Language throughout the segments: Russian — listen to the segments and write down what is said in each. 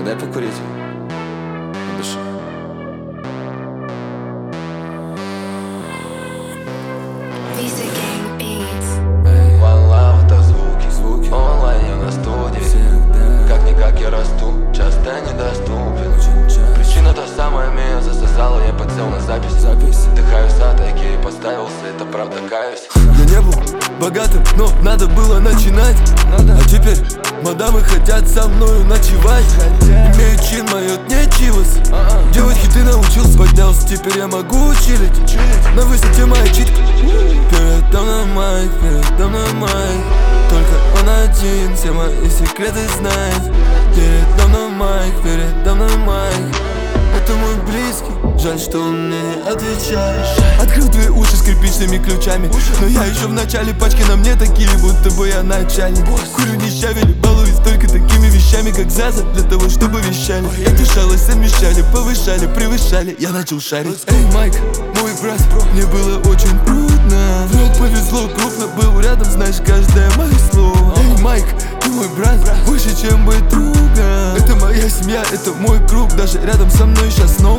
дай покурить. Дыши. One Love — это звуки, онлайн я на студии. Как-никак я расту, часто недоступен. Причина та самая, меня засосала, я подсел на запись. Вдыхаю затайки и подставился, это правда, каюсь. Я не был богатым, но надо было начинать. А теперь мадамы хотят со мною ночевать. Имею чин, мое не чилось. Делать хиты научился, поднялся, теперь я могу чилить. На высоте моя читка. Передо мной майк, передо мной майк. Только он один, все мои секреты знает. Передо мной майк, передо мной майк. Это мой близкий, жаль, что он мне не отвечает. Открыл твои уши с кирпичными ключами, но я еще в начале, пачки на мне такие, будто бы я начальник. Курю не щавели, балуюсь только такими вещами, как Заза, для того, чтобы вещали. Я дышалась, совмещали, повышали, превышали, я начал шарить. Эй, Майк, мой брат, мне было очень трудно. Вдруг повезло, крупно был рядом, знаешь каждое мое слово. Эй, Майк, ты мой брат, больше, чем быть другом. Это моя семья, это мой круг, даже рядом со мной сейчас снова.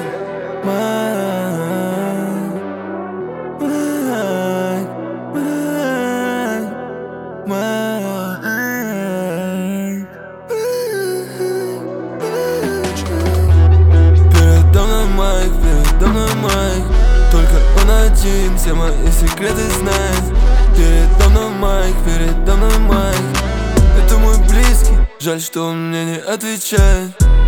Передо мной майк, передо мной майк. Только он один, все мои секреты знает. Передо мной майк, передо мной майк. Это мой близкий, жаль, что он мне не отвечает.